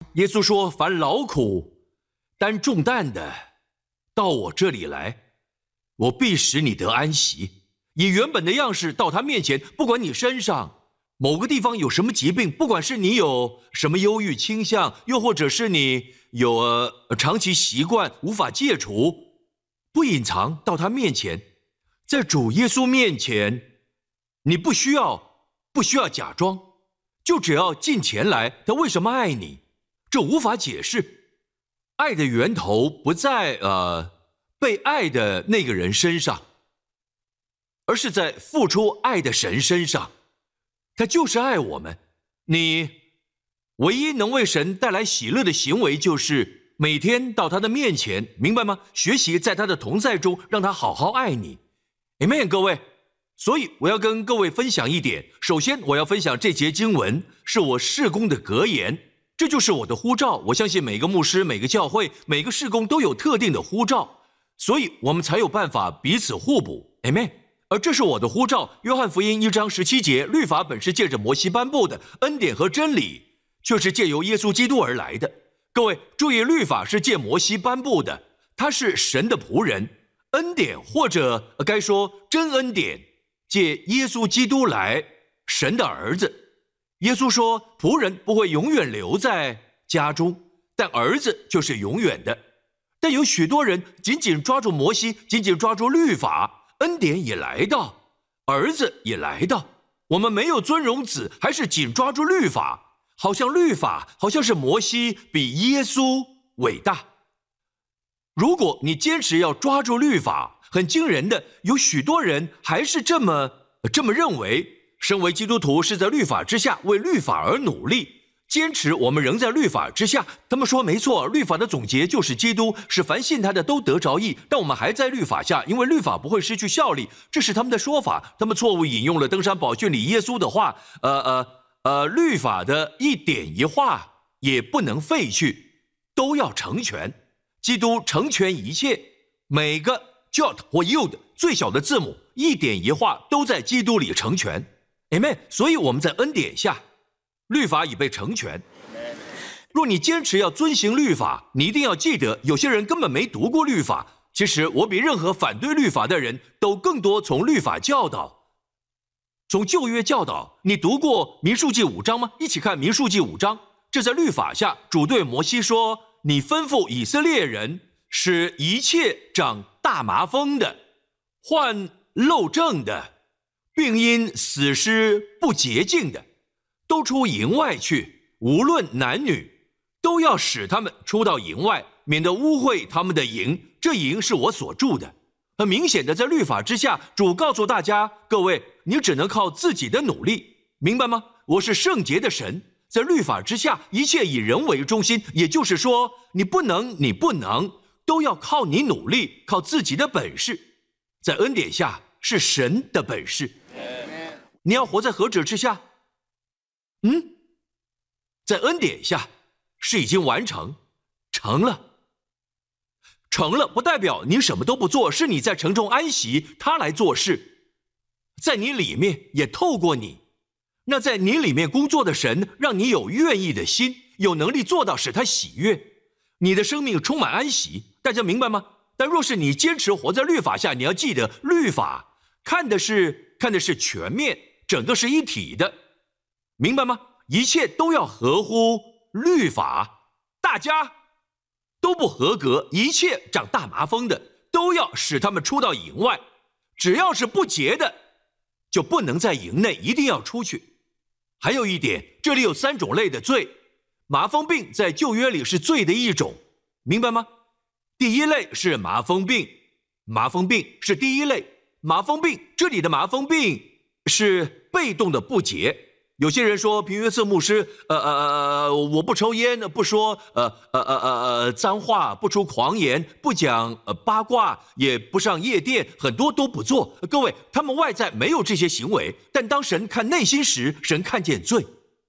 耶稣说：“凡劳苦、担重担的，到我这里来，我必使你得安息。以原本的样式到他面前，不管你身上某个地方有什么疾病，不管是你有什么忧郁倾向，又或者是你有长期习惯无法戒除，不隐藏到他面前，在主耶稣面前，你不需要假装，就只要进前来。他为什么爱你？这无法解释。爱的源头不在被爱的那个人身上，而是在付出爱的神身上。他就是爱我们。你唯一能为神带来喜乐的行为，就是每天到他的面前，明白吗？学习在他的同在中，让他好好爱你。 Amen， 各位。所以我要跟各位分享一点。首先我要分享这节经文是我事工的格言，这就是我的呼召。我相信每个牧师、每个教会、每个事工都有特定的呼召，所以我们才有办法彼此互补。 Amen。而这是我的呼召。约翰福音1章17节，律法本是借着摩西颁布的，恩典和真理却是借由耶稣基督而来的。各位注意，律法是借摩西颁布的，他是神的仆人；恩典或者该说真恩典，借耶稣基督来，神的儿子。耶稣说，仆人不会永远留在家中，但儿子就是永远的。但有许多人紧紧抓住摩西，紧紧抓住律法，恩典也来到，儿子也来到，我们没有尊荣子，还是紧抓住律法，好像律法好像是摩西比耶稣伟大。如果你坚持要抓住律法，很惊人的，有许多人还是这么认为，身为基督徒是在律法之下，为律法而努力，坚持我们仍在律法之下。他们说没错，律法的总结就是基督，是凡信他的都得着义，但我们还在律法下，因为律法不会失去效力，这是他们的说法。他们错误引用了登山宝训里耶稣的话，律法的一点一画也不能废去，都要成全。基督成全一切，每个 jot 或 yod 最小的字母，一点一画都在基督里成全。 Amen。 所以我们在恩典下，律法已被成全。若你坚持要遵行律法，你一定要记得，有些人根本没读过律法。其实我比任何反对律法的人都更多从律法教导，从旧约教导。你读过民数记5章吗？一起看民数记5章。这在律法下，主对摩西说，你吩咐以色列人，使一切长大麻风的、患漏症的、并因死尸不洁净的，都出营外去，无论男女，都要使他们出到营外，免得污秽他们的营。这营是我所住的。很明显的，在律法之下，主告诉大家，各位，你只能靠自己的努力，明白吗？我是圣洁的神，在律法之下，一切以人为中心，也就是说，你不能，都要靠你努力，靠自己的本事。在恩典下，是神的本事。你要活在何者之下？在恩典下，是已经完成，成了。成了不代表你什么都不做，是你在城中安息，他来做事，在你里面也透过你。那在你里面工作的神，让你有愿意的心，有能力做到使他喜悦，你的生命充满安息。大家明白吗？但若是你坚持活在律法下，你要记得，律法看的是全面，整个是一体的，明白吗？一切都要合乎律法，大家都不合格，一切长大麻风的都要使他们出到营外，只要是不洁的就不能在营内，一定要出去。还有一点，这里有3种类的罪，麻风病在旧约里是罪的一种，明白吗？第一类是麻风病，麻风病是第一类。麻风病，这里的麻风病是被动的不洁。有些人说，平约瑟牧师，我不抽烟，不说脏话，不出狂言，不讲八卦，也不上夜店，很多都不做。各位，他们外在没有这些行为，但当神看内心时，神看见罪。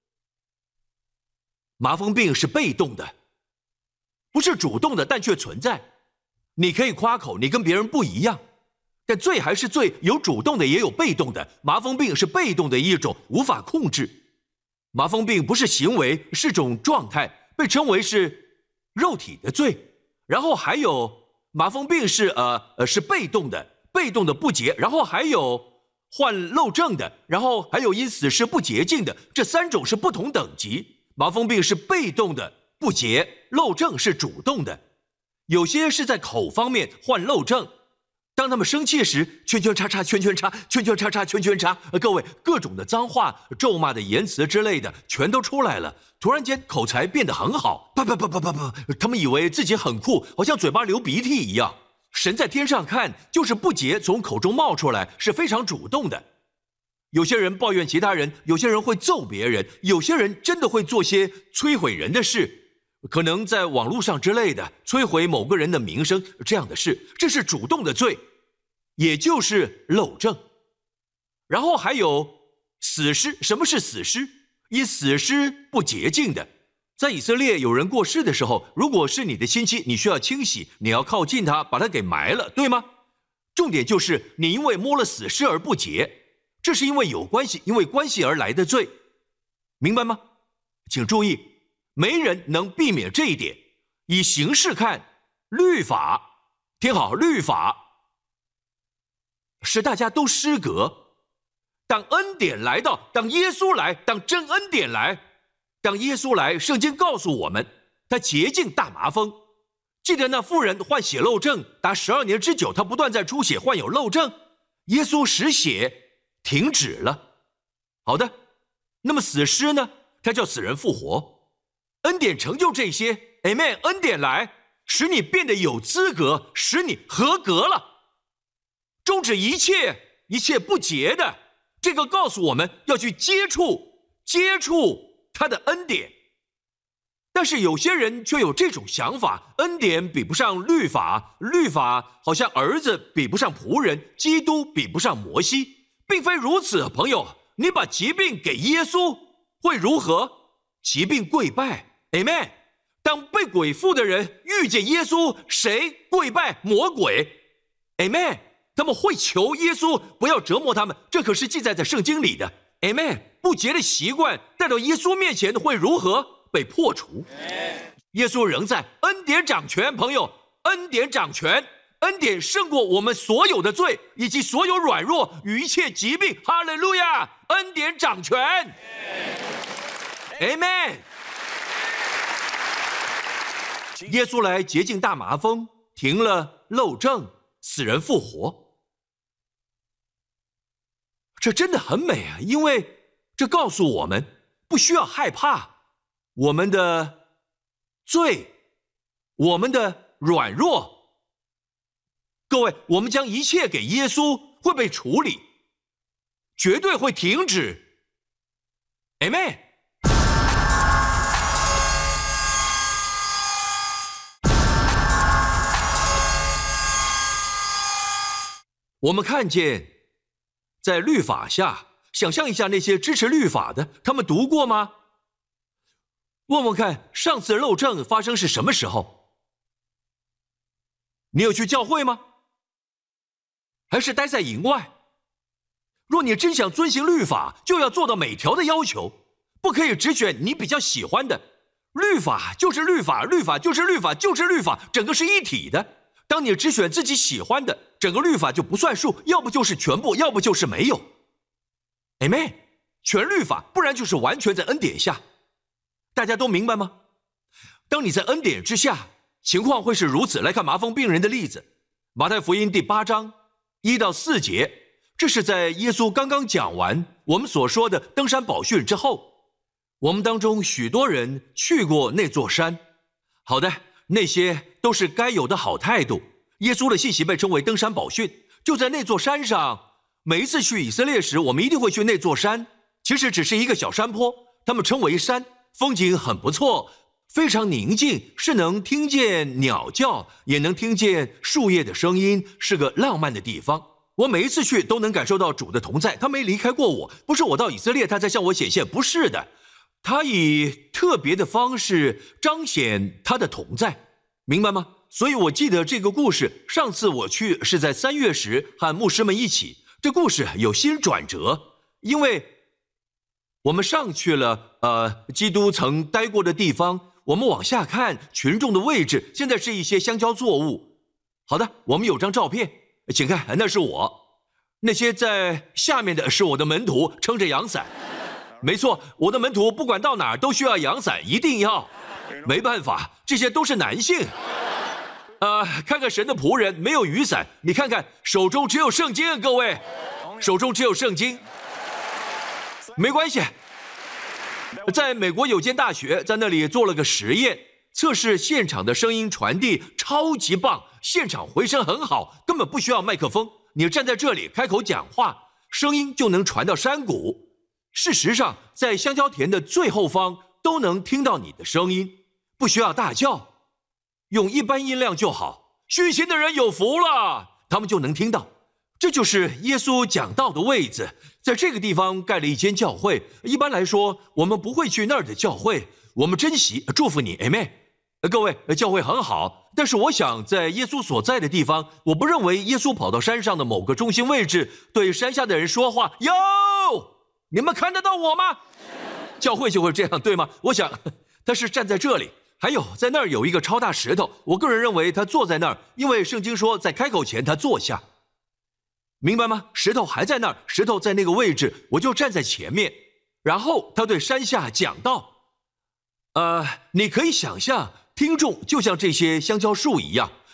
麻风病是被动的，不是主动的，但却存在。你可以夸口，你跟别人不一样。但罪还是罪，有主动的也有被动的。麻风病是被动的一种，无法控制。麻风病不是行为，是种状态， 被称为是肉体的罪。然后还有麻风病是被动的不洁，然后还有患漏症的，然后还有因死尸不洁净的，这3种是不同等级。麻风病是被动的不洁，漏症是主动的。有些是在口方面患漏症，当他们生气时，圈圈叉叉，圈圈叉，圈圈叉叉，圈圈叉，各位，各种的脏话、咒骂的言辞之类的，全都出来了。突然间，口才变得很好，啪，他们以为自己很酷，好像嘴巴流鼻涕一样。神在天上看，就是不洁从口中冒出来，是非常主动的。有些人抱怨其他人，有些人会揍别人，有些人真的会做些摧毁人的事，可能在网络上之类的摧毁某个人的名声，这样的事，这是主动的罪，也就是漏症。然后还有死尸。什么是死尸？因死尸不洁净的。在以色列有人过世的时候，如果是你的亲戚，你需要清洗，你要靠近他，把他给埋了，对吗？重点就是你因为摸了死尸而不洁，这是因为有关系，因为关系而来的罪，明白吗？请注意，没人能避免这一点。以形式看，律法，听好，律法使大家都失格。当恩典来到，当耶稣来，当真恩典来，当耶稣来，圣经告诉我们，他洁净大麻风。记得那妇人患血漏症达12年之久，她不断在出血，患有漏症，耶稣使血停止了。好的，那么死尸呢？他叫死人复活。恩典成就这些 ，Amen。恩典来，使你变得有资格，使你合格了，终止一切不洁的。这个告诉我们要去接触他的恩典。但是有些人却有这种想法，恩典比不上律法，律法好像儿子比不上仆人，基督比不上摩西。并非如此，朋友，你把疾病给耶稣会如何？疾病跪拜 ，Amen。当被鬼附的人遇见耶稣，谁跪拜？魔鬼 ，Amen。他们会求耶稣不要折磨他们，这可是记载在圣经里的 ，Amen。不洁的习惯带到耶稣面前会如何？被破除。耶稣仍在，恩典掌权，朋友，恩典掌权，恩典胜过我们所有的罪以及所有软弱与一切疾病。哈利路亚！恩典掌权 ，Amen。耶稣来洁净大麻风，停了漏症，死人复活。这真的很美啊，因为这告诉我们不需要害怕我们的罪，我们的软弱。各位，我们将一切给耶稣会被处理，绝对会停止。Amen。我们看见在律法下，想象一下那些支持律法的，他们读过吗？问问看，上次漏症发生是什么时候？你有去教会吗？还是待在营外？若你真想遵行律法，就要做到每条的要求，不可以只选你比较喜欢的。律法就是律法，律法就是律法，就是律法，整个是一体的。当你只选自己喜欢的，整个律法就不算数，要不就是全部，要不就是没有。Amen。全律法，不然就是完全在恩典下。大家都明白吗？当你在恩典之下，情况会是如此。来看麻风病人的例子，马太福音第8章1到4节，这是在耶稣刚刚讲完我们所说的登山宝训之后。我们当中许多人去过那座山，好的，那些都是该有的好态度。耶稣的信息被称为登山宝训，就在那座山上。每一次去以色列时，我们一定会去那座山，其实只是一个小山坡，他们称为山，风景很不错，非常宁静，是能听见鸟叫，也能听见树叶的声音，是个浪漫的地方。我每一次去都能感受到主的同在，他没离开过我，不是我到以色列他才向我显现，不是的，他以特别的方式彰显他的同在，明白吗？所以我记得这个故事，上次我去是在3月时和牧师们一起，这故事有新转折，因为我们上去了基督曾待过的地方， 我们往下看，群众的位置现在是一些香蕉作物。好的，我们有张照片，请看，那是我。那些在下面的是我的门徒，撑着阳伞。没错，我的门徒不管到哪儿都需要阳伞，一定要。没办法，这些都是男性。看看神的仆人没有雨伞，你看看手中只有圣经，各位，手中只有圣经。没关系，在美国有间大学，在那里做了个实验，测试现场的声音传递超级棒，现场回声很好，根本不需要麦克风，你站在这里开口讲话，声音就能传到山谷。事实上，在香蕉田的最后方都能听到你的声音，不需要大叫，用一般音量就好。虚心的人有福了，他们就能听到。这就是耶稣讲道的位子，在这个地方盖了一间教会。一般来说，我们不会去那儿的教会，我们珍惜，祝福你 ，Amen。各位，教会很好，但是我想在耶稣所在的地方，我不认为耶稣跑到山上的某个中心位置，对山下的人说话。哟，你们看得到我吗？教会就会这样，对吗？我想他是站在这里，还有在那儿有一个超大石头，我个人认为他坐在那儿，因为圣经说在开口前他坐下。明白吗？石头还在那儿，石头在那个位置，我就站在前面，然后他对山下讲道。你可以想象，听众就像这些香蕉树一样，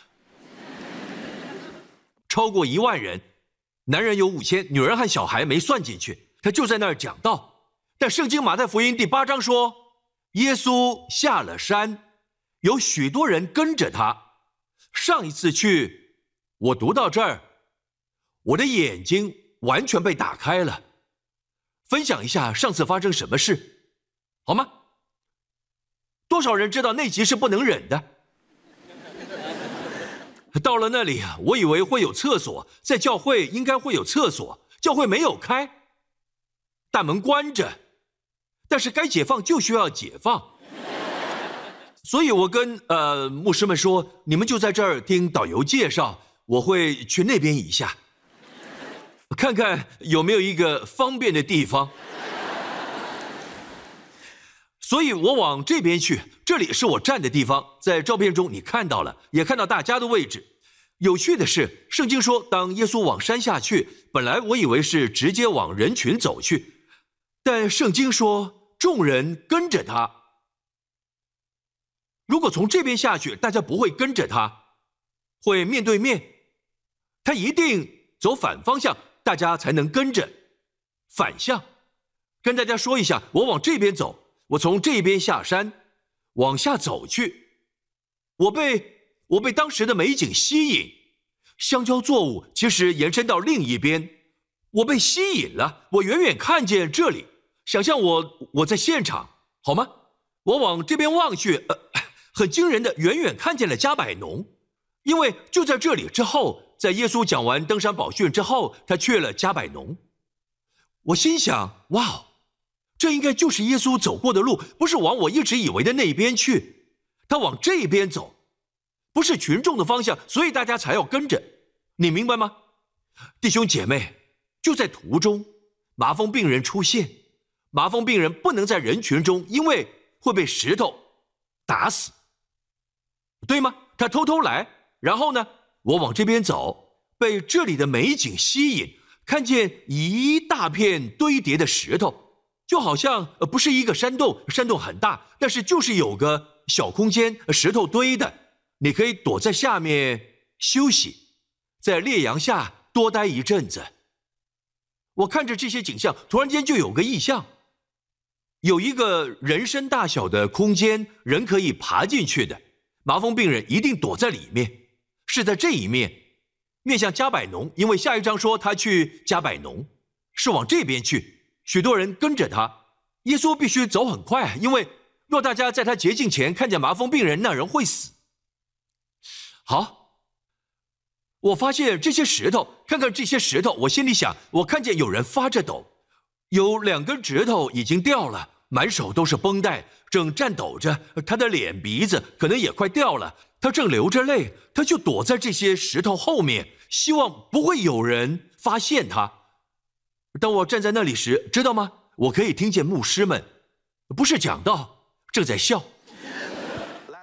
超过1万人，男人有5000，女人和小孩没算进去，他就在那儿讲道。但圣经马太福音第8章说，耶稣下了山，有许多人跟着他。上一次去，我读到这儿，我的眼睛完全被打开了。分享一下上次发生什么事，好吗？多少人知道那集是不能忍的？到了那里，我以为会有厕所，在教会应该会有厕所，教会没有开，大门关着，但是该解放就需要解放。所以我跟牧师们说，你们就在这儿听导游介绍，我会去那边一下。看看有没有一个方便的地方，所以我往这边去，这里是我站的地方，在照片中你看到了，也看到大家的位置。有趣的是，圣经说当耶稣往山下去，本来我以为是直接往人群走去，但圣经说众人跟着他。如果从这边下去，大家不会跟着他，会面对面，他一定走反方向，大家才能跟着反向。跟大家说一下，我往这边走，我从这边下山往下走去，我被当时的美景吸引，香蕉作物其实延伸到另一边，我被吸引了，我远远看见这里，想象我在现场，好吗？我往这边望去，很惊人的远远看见了加百农，因为就在这里之后，在耶稣讲完登山宝训之后，他去了加百农。我心想，哇，这应该就是耶稣走过的路，不是往我一直以为的那边去，他往这边走，不是群众的方向，所以大家才要跟着，你明白吗？弟兄姐妹，就在途中，麻风病人出现，麻风病人不能在人群中，因为会被石头打死，对吗？他偷偷来，然后呢，我往这边走，被这里的美景吸引，看见一大片堆叠的石头，就好像不是一个山洞，山洞很大，但是就是有个小空间，石头堆的，你可以躲在下面休息，在烈阳下多待一阵子。我看着这些景象，突然间就有个异象，有一个人参大小的空间，人可以爬进去的，麻风病人一定躲在里面，是在这一面，面向加百农，因为下一章说他去加百农，是往这边去，许多人跟着他。耶稣必须走很快，因为若大家在他洁净前看见麻风病人，那人会死。好，我发现这些石头，看看这些石头，我心里想，我看见有人发着抖，有2根指头已经掉了，满手都是绷带，正颤抖着，他的脸鼻子可能也快掉了，他正流着泪，他就躲在这些石头后面，希望不会有人发现他。当我站在那里时，知道吗？我可以听见牧师们，不是讲道，正在笑。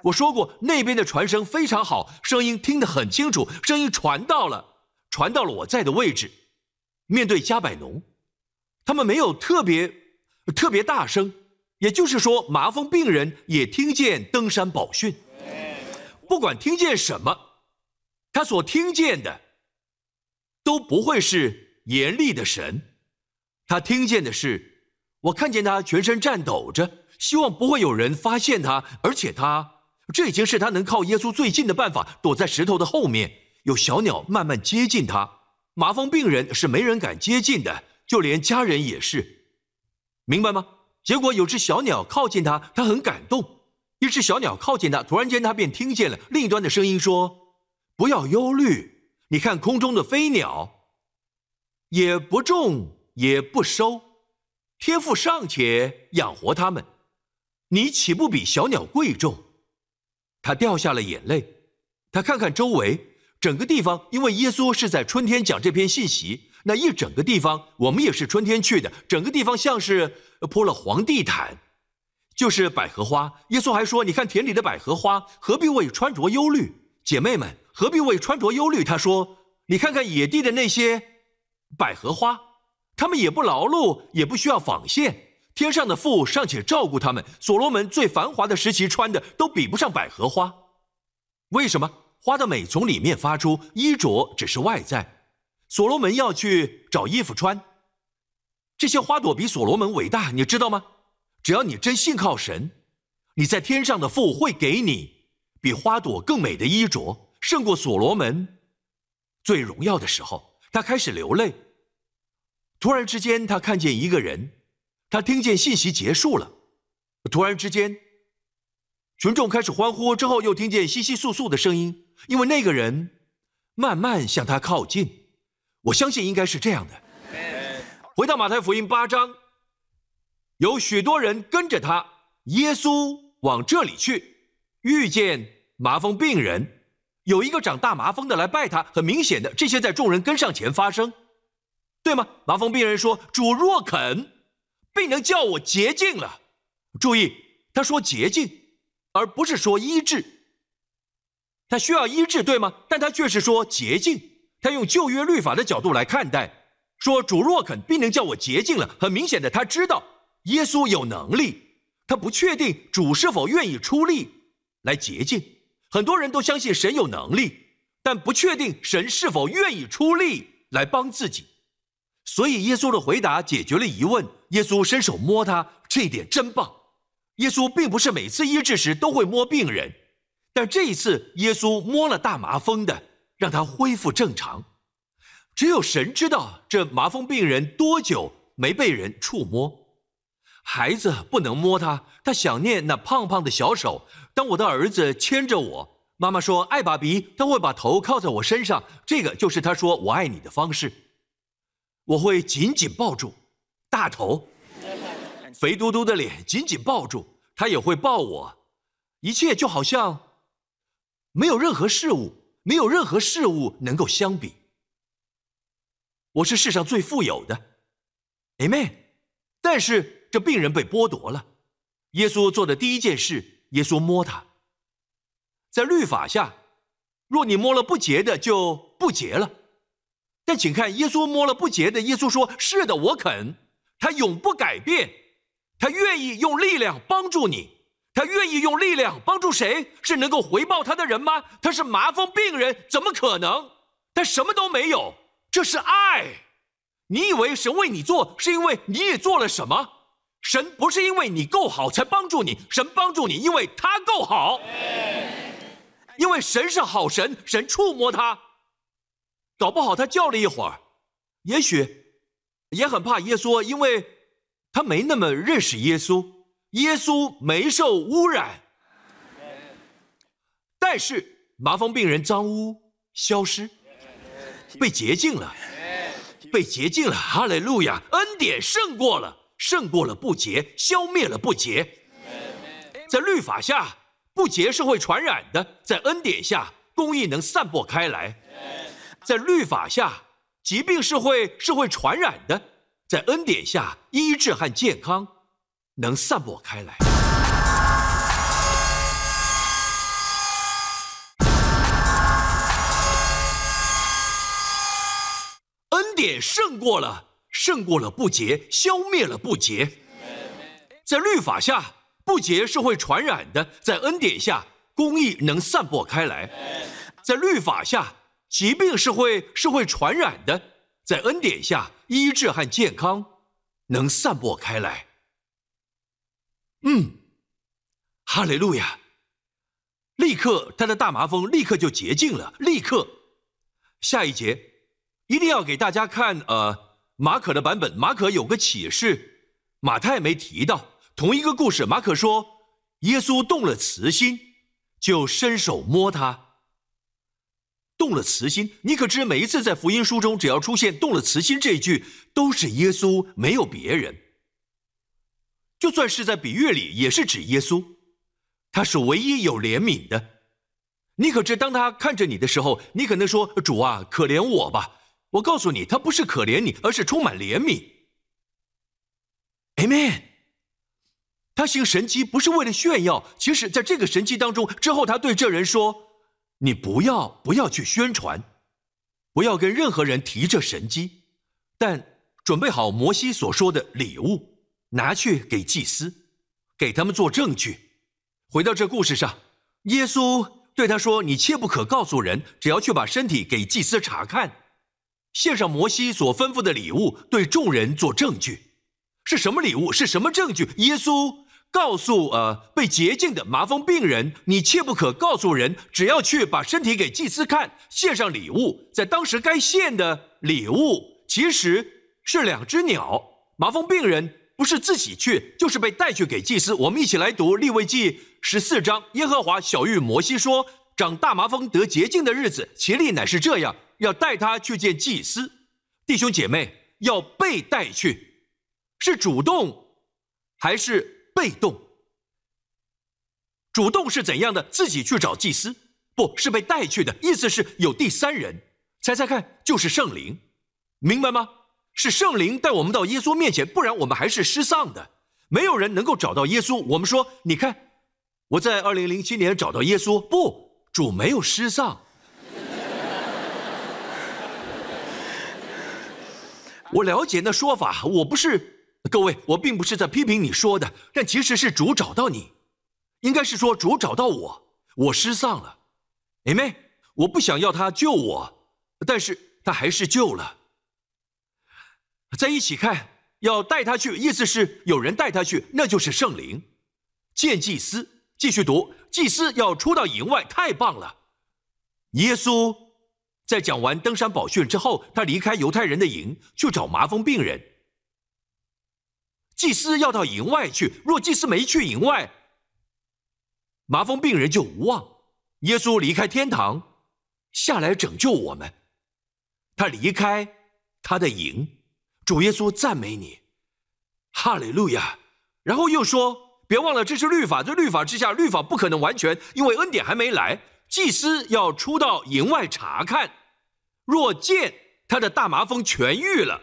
我说过，那边的传声非常好，声音听得很清楚，声音传到了我在的位置，面对加百农。他们没有特别大声，也就是说，麻风病人也听见登山宝训。不管听见什么，他所听见的都不会是严厉的神，他听见的是，我看见他全身颤抖着，希望不会有人发现他，而且这已经是他能靠耶稣最近的办法，躲在石头的后面，有小鸟慢慢接近他。麻风病人是没人敢接近的，就连家人也是，明白吗？结果有只小鸟靠近他，他很感动。一只小鸟靠近他，突然间他便听见了另一端的声音说：不要忧虑，你看空中的飞鸟，也不种也不收，天父尚且养活他们，你岂不比小鸟贵重？他掉下了眼泪，他看看周围，整个地方，因为耶稣是在春天讲这篇信息，那一整个地方，我们也是春天去的，整个地方像是铺了黄地毯，就是百合花。耶稣还说，你看田里的百合花，何必为穿着忧虑？姐妹们，何必为穿着忧虑？他说，你看看野地的那些百合花，他们也不劳碌，也不需要纺线，天上的父尚且照顾他们，所罗门最繁华的时期穿的都比不上百合花。为什么？花的美从里面发出，衣着只是外在。所罗门要去找衣服穿，这些花朵比所罗门伟大，你知道吗？只要你真信靠神，你在天上的父会给你比花朵更美的衣着，胜过所罗门最荣耀的时候。他开始流泪，突然之间他看见一个人，他听见信息结束了，突然之间群众开始欢呼，之后又听见窸窸窣窣的声音，因为那个人慢慢向他靠近。我相信应该是这样的。回到马太福音8章，有许多人跟着他，耶稣往这里去，遇见麻风病人，有一个长大麻风的来拜他，很明显的，这些在众人跟上前发生，对吗？麻风病人说，主若肯，必能叫我洁净了。注意，他说洁净，而不是说医治。他需要医治，对吗？但他却是说洁净。他用旧约律法的角度来看待，说主若肯，必能叫我洁净了。很明显的，他知道耶稣有能力，他不确定主是否愿意出力来洁净。很多人都相信神有能力，但不确定神是否愿意出力来帮自己。所以耶稣的回答解决了疑问，耶稣伸手摸他，这一点真棒。耶稣并不是每次医治时都会摸病人，但这一次耶稣摸了大麻风的，让他恢复正常。只有神知道这麻风病人多久没被人触摸。孩子不能摸他，他想念那胖胖的小手。当我的儿子牵着我，妈妈说爱爸比，他会把头靠在我身上，这个就是他说我爱你的方式。我会紧紧抱住大头肥嘟嘟的脸，紧紧抱住，他也会抱我，一切就好像没有任何事物能够相比。我是世上最富有的 Amen。 但是这病人被剥夺了，耶稣做的第一件事，耶稣摸他。在律法下，若你摸了不洁的就不洁了，但请看耶稣摸了不洁的，耶稣说是的，我肯。他永不改变，他愿意用力量帮助你。他愿意用力量帮助谁？是能够回报他的人吗？他是麻风病人，怎么可能？他什么都没有，这是爱。你以为神为你做，是因为你也做了什么？神不是因为你够好才帮助你，神帮助你，因为他够好。因为神是好神，神触摸他，搞不好他叫了一会儿，也许也很怕耶稣，因为他没那么认识耶稣。耶稣没受污染，但是麻风病人脏污消失，被洁净了，被洁净了，哈利路亚！恩典胜过了不洁，消灭了不洁。在律法下，不洁是会传染的；在恩典下，公义能散播开来。在律法下，疾病是会传染的；在恩典下，医治和健康能散播开来。 典胜过了不洁，消灭了不洁。在律法下，不洁是会传染的；在恩典下，公义能散播开来。在律法下，疾病是会传染的；在恩典下，医治和健康能散播开来。哈利路亚！立刻，他的大麻风立刻就洁净了，立刻。下一节一定要给大家看，马可的版本。马可有个启示，马太没提到。同一个故事，马可说，耶稣动了慈心，就伸手摸他。动了慈心，你可知每一次在福音书中，只要出现动了慈心这一句，都是耶稣，没有别人。就算是在比喻里，也是指耶稣，他是唯一有怜悯的。你可知当他看着你的时候，你可能说，主啊，可怜我吧。我告诉你，他不是可怜你，而是充满怜悯。 Amen。 他行神迹不是为了炫耀，其实在这个神迹当中之后，他对这人说，你不要去宣传，不要跟任何人提这神迹，但准备好摩西所说的礼物，拿去给祭司，给他们做证据。回到这故事上，耶稣对他说，你切不可告诉人，只要去把身体给祭司查看，献上摩西所吩咐的礼物，对众人做证据。是什么礼物？是什么证据？耶稣告诉被洁净的麻风病人，你切不可告诉人，只要去把身体给祭司看，献上礼物。在当时该献的礼物其实是2只鸟。麻风病人不是自己去，就是被带去给祭司。我们一起来读利未记14章，耶和华晓谕摩西说，长大麻风得洁净的日子，其例乃是这样，要带他去见祭司。弟兄姐妹，要被带去，是主动还是被动？主动是怎样的？自己去找祭司？不是被带去的，意思是有第三人。猜猜看，就是圣灵，明白吗？是圣灵带我们到耶稣面前，不然我们还是失丧的。没有人能够找到耶稣。我们说，你看，我在2007年找到耶稣，不，主没有失丧。我了解那说法，各位，我并不是在批评你说的，但其实是主找到你，应该是说主找到我失丧了。Amen。我不想要他救我，但是他还是救了。在一起看，要带他去，意思是有人带他去，那就是圣灵。见祭司，继续读，祭司要出到营外，太棒了。耶稣在讲完登山宝训之后，他离开犹太人的营，去找麻风病人。祭司要到营外去，若祭司没去营外，麻风病人就无望。耶稣离开天堂，下来拯救我们。他离开他的营。主耶稣赞美你，哈利路亚。然后又说，别忘了这是律法，在律法之下，律法不可能完全，因为恩典还没来。祭司要出到营外查看，若见他的大麻风痊愈了，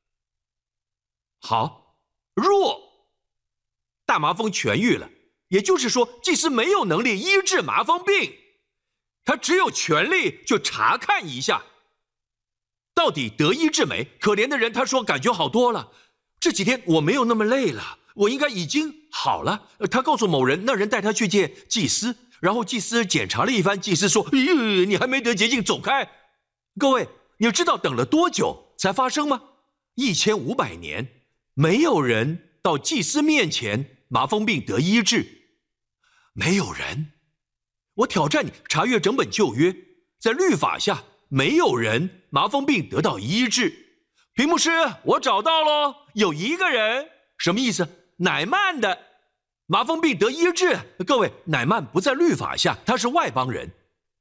好，若大麻风痊愈了，也就是说祭司没有能力医治麻风病，他只有权利就查看一下到底得医治没。可怜的人他说感觉好多了，这几天我没有那么累了，我应该已经好了。他告诉某人，那人带他去见祭司，然后祭司检查了一番，祭司说，你还没得洁净，走开。各位，你知道等了多久才发生吗？1500年，没有人到祭司面前麻风病得医治，没有人。我挑战你，查阅整本旧约，在律法下没有人麻风病得到医治。屏幕师，我找到了，有一个人，什么意思？乃曼的麻风病得医治。各位，乃曼不在律法下，他是外邦人，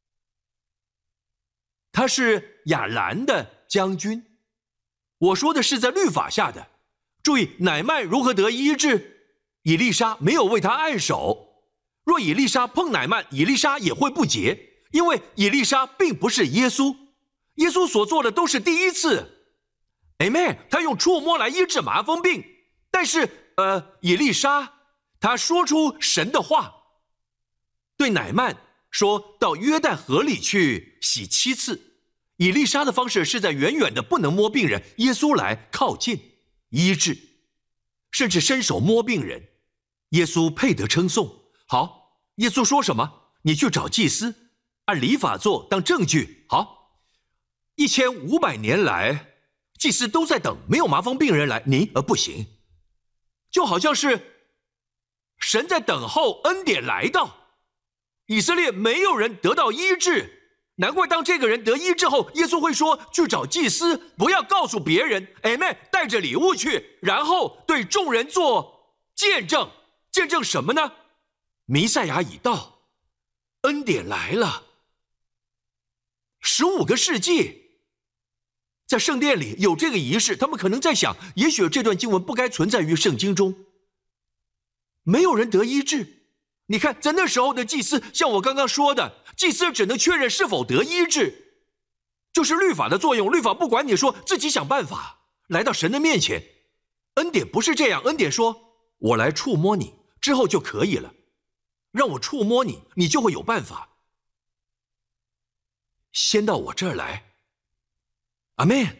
他是亚兰的将军。我说的是在律法下的。注意，乃曼如何得医治？以利沙没有为他按手，若以利沙碰乃曼，以利沙也会不洁，因为以利沙并不是耶稣，耶稣所做的都是第一次。Amen。 他用触摸来医治麻风病，但是以利沙他说出神的话，对乃曼说到约旦河里去洗7次， 以利沙的方式是在远远的不能摸病人，耶稣来靠近医治，甚至伸手摸病人。耶稣配得称颂。好，耶稣说什么？你去找祭司，按礼法做当证据。好，1500年来，祭司都在等，没有麻风病人来，你不行，就好像是神在等候恩典来到。以色列没有人得到医治，难怪当这个人得医治后，耶稣会说去找祭司，不要告诉别人，带着礼物去，然后对众人做见证。见证什么呢？弥赛亚已到，恩典来了。15个世纪，在圣殿里有这个仪式，他们可能在想，也许这段经文不该存在于圣经中。没有人得医治。你看，在那时候的祭司，像我刚刚说的，祭司只能确认是否得医治，就是律法的作用。律法不管你说，自己想办法来到神的面前。恩典不是这样，恩典说，我来触摸你之后就可以了，让我触摸你，你就会有办法。先到我这儿来。阿们。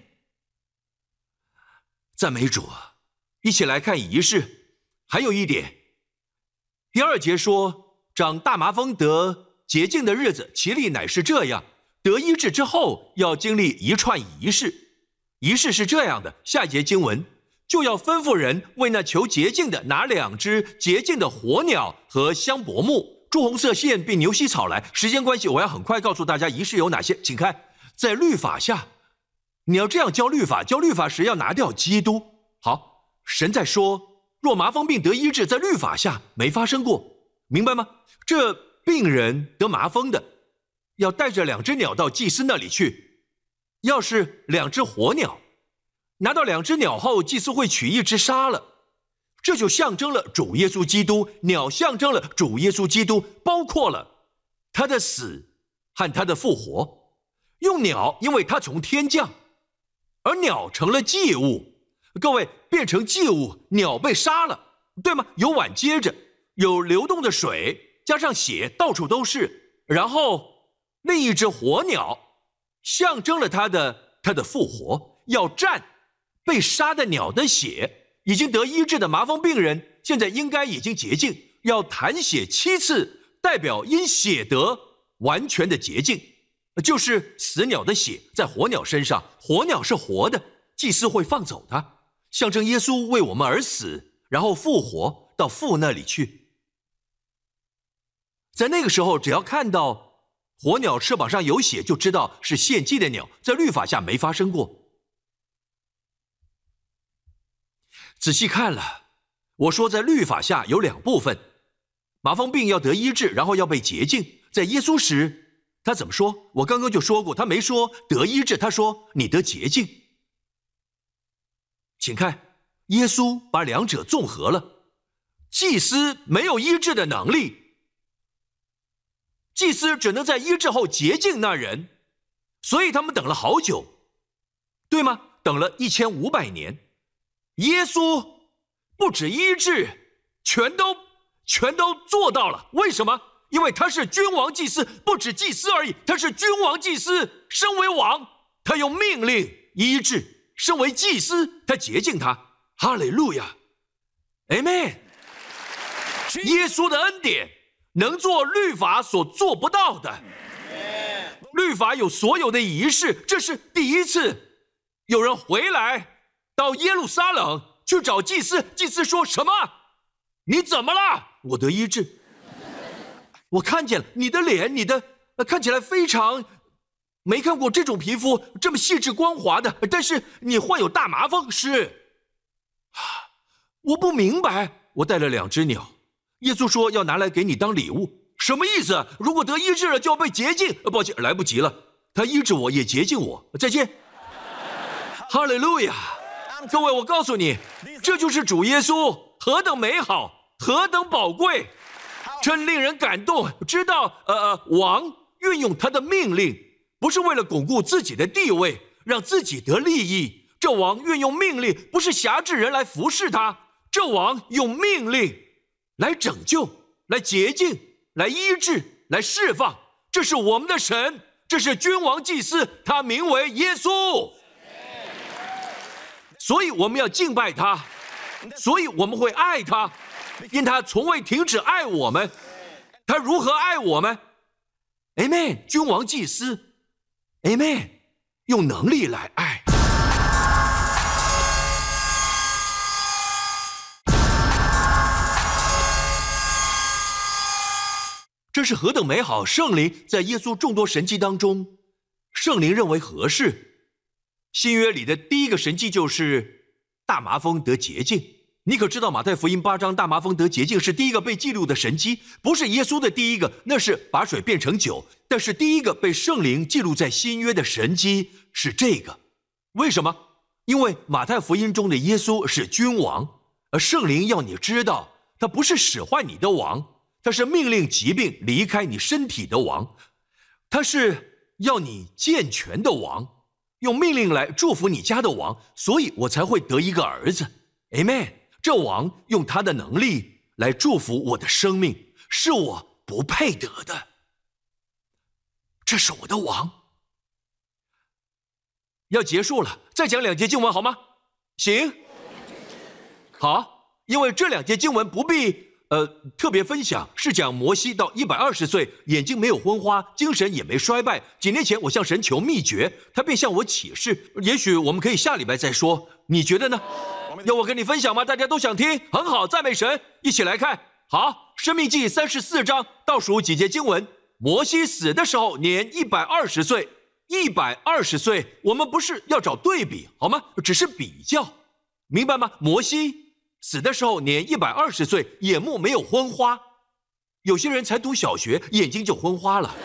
赞美主。一起来看仪式。还有一点，第2节说，长大麻风得洁净的日子，其例乃是这样：得医治之后，要经历一串仪式。仪式是这样的，下一节经文就要吩咐人为那求洁净的拿2只洁净的活鸟和香柏木、朱红色线并牛膝草来。时间关系，我要很快告诉大家仪式有哪些。请看，在律法下，你要这样教律法，教律法时要拿掉基督。好，神在说，若麻风病得医治，在律法下没发生过，明白吗？这病人得麻风的，要带着2只鸟到祭司那里去。要是2只活鸟，拿到2只鸟后，祭司会取1只杀了，这就象征了主耶稣基督。鸟象征了主耶稣基督，包括了他的死和他的复活。用鸟，因为他从天降，而鸟成了祭物。各位，变成祭物，鸟被杀了，对吗？有碗接着，有流动的水，加上血，到处都是。然后另1只活鸟象征了他的复活，要蘸被杀的鸟的血。已经得医治的麻风病人现在应该已经洁净，要弹血7次，代表因血得完全的洁净，就是死鸟的血在活鸟身上，活鸟是活的，祭司会放走它，象征耶稣为我们而死，然后复活到父那里去。在那个时候，只要看到活鸟翅膀上有血，就知道是献祭的鸟，在律法下没发生过。仔细看了，我说在律法下有2部分，麻风病要得医治，然后要被洁净。在耶稣时，他怎么说？我刚刚就说过，他没说得医治，他说你得洁净。请看，耶稣把2者综合了。祭司没有医治的能力，祭司只能在医治后洁净那人，所以他们等了好久，对吗？等了1500年。耶稣不止医治，全都做到了。为什么？因为他是君王祭司，不止祭司而已，他是君王祭司，身为王，他用命令医治；身为祭司，他洁净他。哈利路亚 ，Amen。耶稣的恩典能做律法所做不到的。律法有所有的仪式，这是第一次有人回来到耶路撒冷去找祭司，祭司说什么？你怎么了？我得医治。我看见了你的脸，你的看起来非常没看过这种皮肤这么细致光滑的，但是你患有大麻风。是，我不明白。我带了2只鸟，耶稣说要拿来给你当礼物，什么意思？如果得医治了就要被洁净？抱歉，来不及了。他医治我也洁净我。再见。哈利路亚。各位，我告诉你，这就是主耶稣，何等美好，何等宝贵，真令人感动。知道王运用他的命令，不是为了巩固自己的地位，让自己得利益。这王运用命令，不是辖制人来服侍他，这王用命令来拯救，来洁净，来医治，来释放。这是我们的神， 这是君王祭司，他名为耶稣。所以我们要敬拜他，所以我们会爱他，因他从未停止爱我们。他如何爱我们 ？Amen， 君王祭司 ，Amen， 用能力来爱。这是何等美好！圣灵在耶稣众多神迹当中，圣灵认为合适。新约里的第一个神迹就是大麻风得洁净。你可知道马太福音8章大麻风得洁净是第一个被记录的神迹，不是耶稣的第一个，那是把水变成酒。但是第一个被圣灵记录在新约的神迹是这个。为什么？因为马太福音中的耶稣是君王，而圣灵要你知道，他不是使坏你的王。他是命令疾病离开你身体的王，他是要你健全的王，用命令来祝福你家的王，所以我才会得一个儿子 ，Amen。这王用他的能力来祝福我的生命，是我不配得的。这是我的王。要结束了，再讲2节经文好吗？行。好，因为这2节经文不必特别分享，是讲摩西到120岁，眼睛没有昏花，精神也没衰败。几年前我向神求秘诀，他便向我启示。也许我们可以下礼拜再说，你觉得呢？要我跟你分享吗？大家都想听，很好，赞美神，一起来看。好，申命记34章倒数几节经文，摩西死的时候年120岁，120岁，我们不是要找对比好吗？只是比较，明白吗？摩西死的时候年120岁，眼目没有昏花。有些人才读小学，眼睛就昏花了。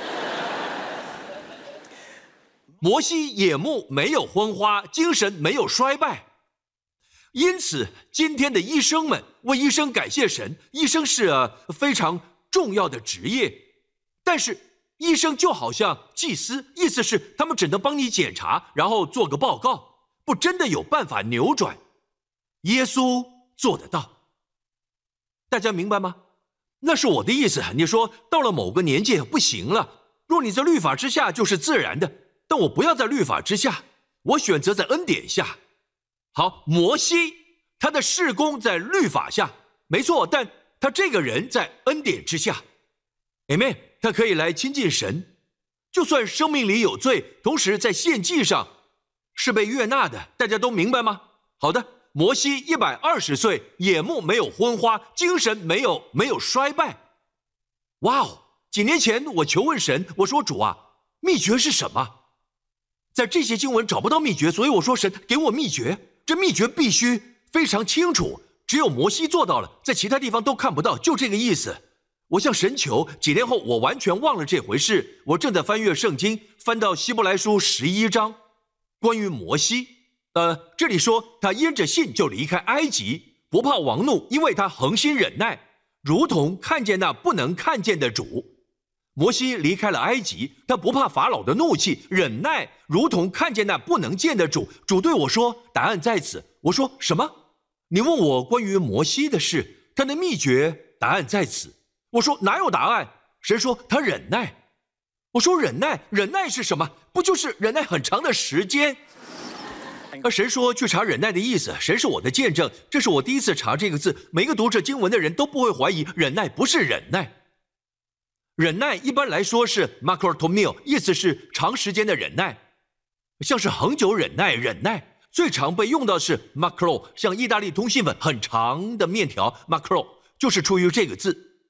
摩西眼目没有昏花，精神没有衰败。因此，今天的医生们为医生感谢神。医生是非常重要的职业，但是医生就好像祭司，意思是他们只能帮你检查，然后做个报告，不真的有办法扭转。耶稣做得到，大家明白吗？那是我的意思。你说到了某个年纪不行了，若你在律法之下就是自然的，但我不要在律法之下，我选择在恩典下。好，摩西他的事工在律法下，没错，但他这个人在恩典之下 ，Amen， 他可以来亲近神，就算生命里有罪，同时在献祭上是被悦纳的，大家都明白吗？好的。摩西120岁，眼目没有昏花，精神没有衰败。哇哦！几年前我求问神，我说主啊，秘诀是什么？在这些经文找不到秘诀，所以我说神给我秘诀。这秘诀必须非常清楚，只有摩西做到了，在其他地方都看不到，就这个意思。我向神求，几年后我完全忘了这回事。我正在翻阅圣经，翻到希伯来书11章，关于摩西。这里说他因着信就离开埃及，不怕王怒，因为他恒心忍耐，如同看见那不能看见的主。摩西离开了埃及，他不怕法老的怒气，忍耐如同看见那不能见的主。主对我说，答案在此。我说什么？你问我关于摩西的事，他的秘诀，答案在此。我说哪有答案？神说他忍耐。我说忍耐是什么？不就是忍耐很长的时间？而神说去查忍耐的意思，神是我的见证，这是我第一次查这个字，每个读这经文的人都不会怀疑忍耐不是忍耐。忍耐一般来说是 makrotomio， 意思是长时间的忍耐，像是恒久忍耐最常被用到是 macro， 像意大利通心粉很长的面条 macro 就是出于这个字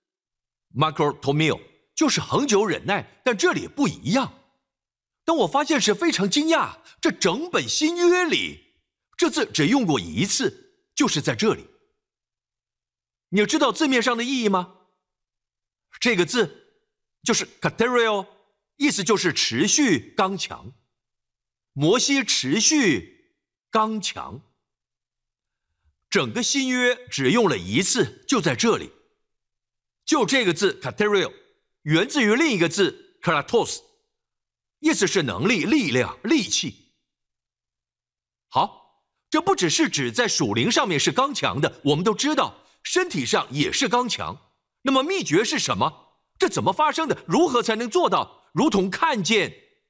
makrotomio， 就是恒久忍耐，但这里不一样。但我发现是非常惊讶，这整本新约里这字只用过一次，就是在这里。你知道字面上的意义吗？这个字就是 katerio， 意思就是持续刚强。摩西持续刚强，整个新约只用了一次，就在这里。就这个字 katerio 源自于另一个字 kratos，意思是能力、力量、力气。好，这不只是指在属灵上面是刚强的，我们都知道身体上也是刚强。那么秘诀是什么？这怎么发生的？如何才能做到？如同看见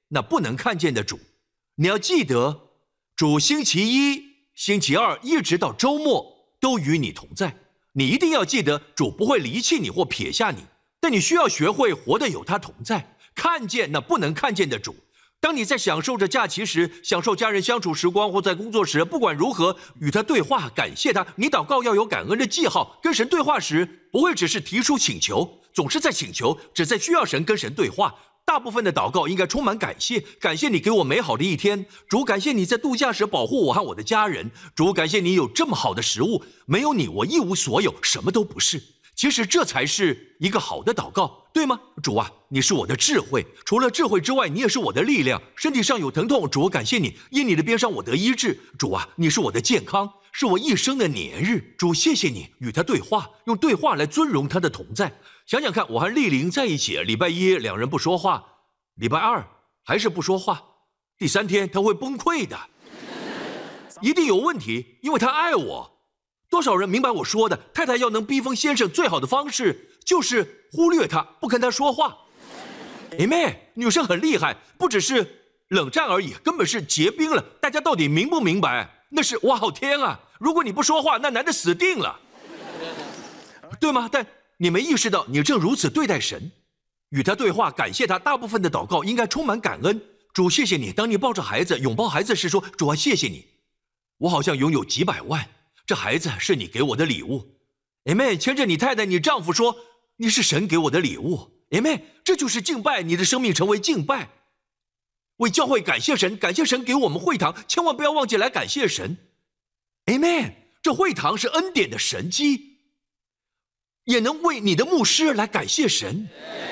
那不能看见的主。你要记得，主星期一、星期二一直到周末都与你同在。你一定要记得，主不会离弃你或撇下你，但你需要学会活得有他同在，看见那不能看见的主。当你在享受着假期时，享受家人相处时光，或在工作时，不管如何与他对话，感谢他。你祷告要有感恩的记号，跟神对话时不会只是提出请求，总是在请求，只在需要神跟神对话。大部分的祷告应该充满感谢，感谢你给我美好的一天，主，感谢你在度假时保护我和我的家人，主，感谢你有这么好的食物，没有你我一无所有，什么都不是。其实这才是一个好的祷告，对吗？主啊，你是我的智慧，除了智慧之外，你也是我的力量。身体上有疼痛，主，我感谢你，因你的鞭伤我得医治。主啊，你是我的健康，是我一生的年日。主，谢谢你，与他对话，用对话来尊荣他的同在。想想看，我和丽玲在一起，礼拜一两人不说话，礼拜二还是不说话，第3天他会崩溃的，一定有问题，因为他爱我。多少人明白我说的？太太要能逼疯先生，最好的方式就是忽略他，不跟他说话。Amen， 女生很厉害，不只是冷战而已，根本是结冰了。大家到底明不明白？那是哇好天啊！如果你不说话，那男的死定了，对吗？但你没意识到，你正如此对待神，与他对话，感谢他。大部分的祷告应该充满感恩。主，谢谢你。当你抱着孩子，拥抱孩子时说：“主啊，谢谢你，我好像拥有几百万。”这孩子是你给我的礼物 ，Amen。牵着你太太、你丈夫说：“你是神给我的礼物 ，Amen。”这就是敬拜，你的生命成为敬拜。为教会感谢神，感谢神给我们会堂，千万不要忘记来感谢神 ，Amen。这会堂是恩典的神迹，也能为你的牧师来感谢神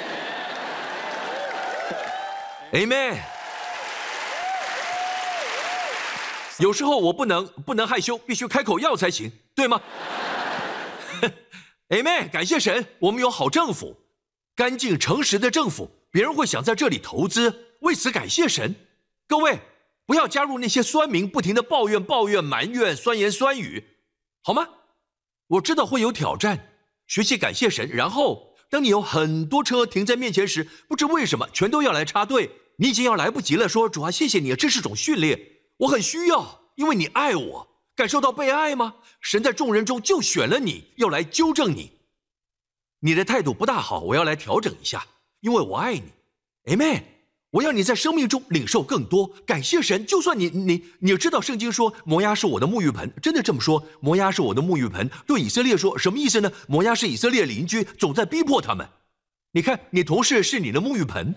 ，Amen。有时候我不能害羞，必须开口要才行，对吗？Amen， 感谢神，我们有好政府，干净诚实的政府，别人会想在这里投资，为此感谢神。各位，不要加入那些酸民，不停的抱怨、埋怨、酸言酸语，好吗？我知道会有挑战，学习感谢神，然后当你有很多车停在面前时，不知为什么全都要来插队，你已经要来不及了，说主啊，谢谢你，这是种训练。我很需要，因为你爱我，感受到被爱吗？神在众人中就选了你，要来纠正你。你的态度不大好，我要来调整一下，因为我爱你 ，Amen。我要你在生命中领受更多，感谢神。就算你知道圣经说摩押是我的沐浴盆，真的这么说，摩押是我的沐浴盆，对以色列说什么意思呢？摩押是以色列邻居，总在逼迫他们。你看，你同事是你的沐浴盆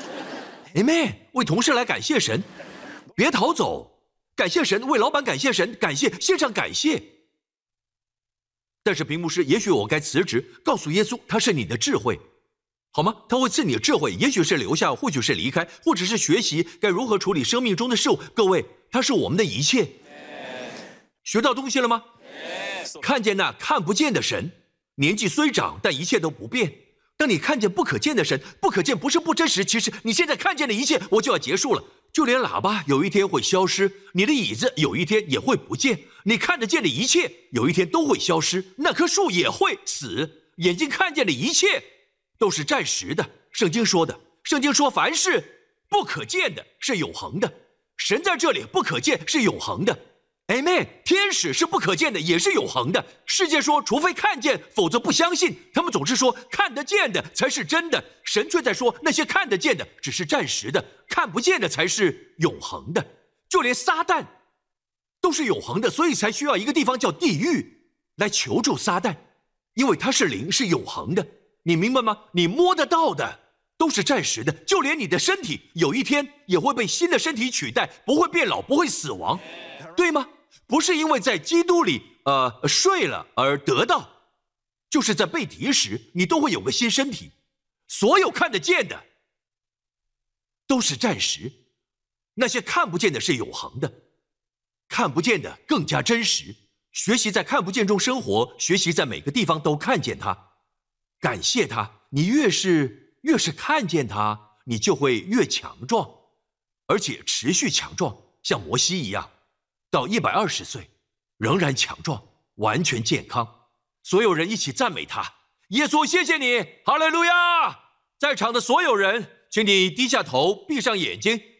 ，Amen。为同事来感谢神，别逃走。感谢神，为老板感谢神，感谢，献上感谢。但是平牧师，也许我该辞职，告诉耶稣他是你的智慧，好吗？他会赐你智慧，也许是留下，或许是离开，或者是学习该如何处理生命中的事物。各位，他是我们的一切。学到东西了吗？看见那看不见的神，年纪虽长，但一切都不变。当你看见不可见的神，不可见不是不真实，其实你现在看见的一切，我就要结束了。就连喇叭有一天会消失，你的椅子有一天也会不见，你看得见的一切有一天都会消失，那棵树也会死。眼睛看见的一切都是暂时的，圣经说凡是不可见的是永恒的，神在这里不可见是永恒的 ，Amen。天使是不可见的，也是永恒的。世界说除非看见，否则不相信。他们总是说看得见的才是真的，神却在说那些看得见的只是暂时的，看不见的才是永恒的。就连撒旦都是永恒的，所以才需要一个地方叫地狱来求助撒旦，因为它是灵，是永恒的。你明白吗？你摸得到的都是暂时的，就连你的身体有一天也会被新的身体取代，不会变老，不会死亡，对吗？不是因为在基督里睡了而得到，就是在被提时你都会有个新身体。所有看得见的都是暂时，那些看不见的是永恒的，看不见的更加真实。学习在看不见中生活，学习在每个地方都看见它，感谢它。你越是看见它，你就会越强壮，而且持续强壮，像摩西一样，到120岁仍然强壮，完全健康。所有人一起赞美他，耶稣，谢谢你，哈利路亚！在场的所有人，请你低下头，闭上眼睛，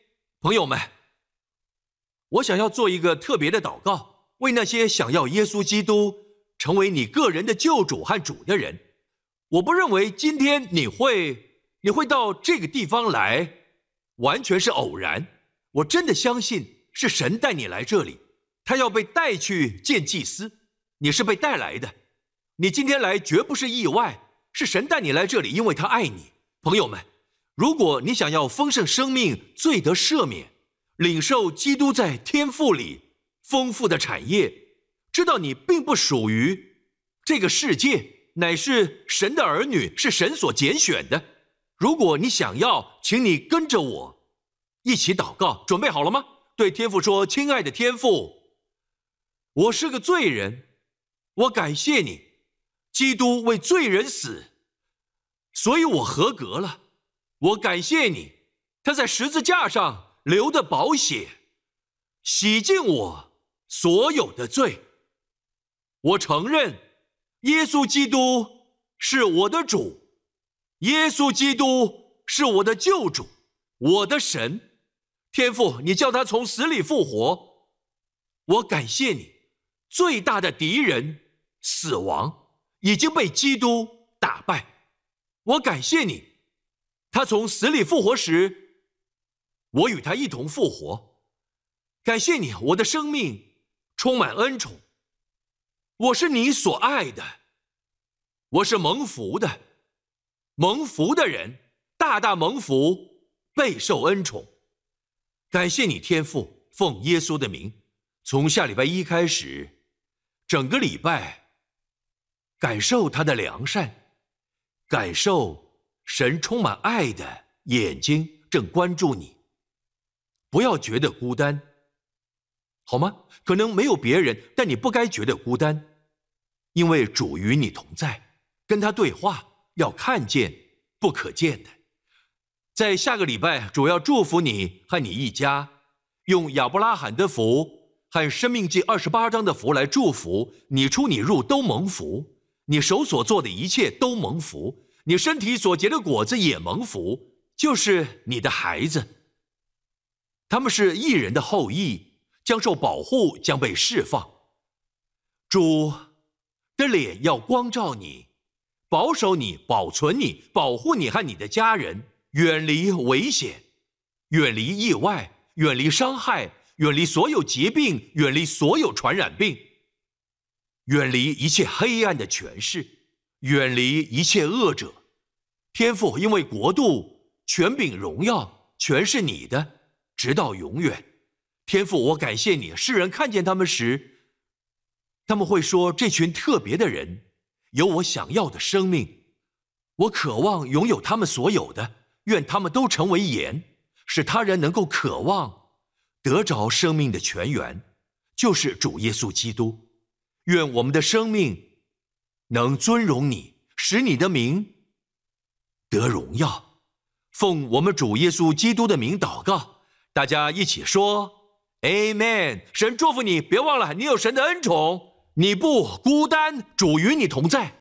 朋友们，我想要做一个特别的祷告，为那些想要耶稣基督成为你个人的救主和主的人。我不认为今天你会到这个地方来，完全是偶然。我真的相信是神带你来这里，他要被带去见祭司，你是被带来的。你今天来绝不是意外，是神带你来这里，因为他爱你。朋友们，如果你想要丰盛生命，罪得赦免，领受基督在天父里丰富的产业，知道你并不属于这个世界，乃是神的儿女，是神所拣选的。如果你想要，请你跟着我一起祷告，准备好了吗？对天父说，亲爱的天父，我是个罪人，我感谢你，基督为罪人死，所以我合格了。我感谢你，他在十字架上流的宝血，洗净我所有的罪。我承认耶稣基督是我的主，耶稣基督是我的救主，我的神。天父，你叫他从死里复活。我感谢你，最大的敌人死亡已经被基督打败。我感谢你，他从死里复活时，我与他一同复活。感谢你，我的生命充满恩宠，我是你所爱的，我是蒙福的，蒙福的人，大大蒙福，备受恩宠。感谢你天父，奉耶稣的名，从下礼拜一开始，整个礼拜感受他的良善，感受神充满爱的眼睛正关注你。不要觉得孤单，好吗？可能没有别人，但你不该觉得孤单，因为主与你同在，跟他对话，要看见不可见的。在下个礼拜，主要祝福你和你一家，用亚伯拉罕的福和申命记28章的福来祝福你，出你入都蒙福，你手所做的一切都蒙福，你身体所结的果子也蒙福，就是你的孩子，他们是义人的后裔，将受保护，将被释放。主的脸要光照你，保守你，保存你，保护你和你的家人，远离危险，远离意外，远离伤害，远离所有疾病，远离所有传染病，远离一切黑暗的权势，远离一切恶者。天父，因为国度、权柄、荣耀全是你的，直到永远。天父，我感谢你，世人看见他们时，他们会说，这群特别的人有我想要的生命，我渴望拥有他们所有的，愿他们都成为盐，使他人能够渴望得着生命的泉源，就是主耶稣基督。愿我们的生命能尊荣你，使你的名得荣耀。奉我们主耶稣基督的名祷告，大家一起说 Amen。 神祝福你，别忘了你有神的恩宠，你不孤单，主与你同在。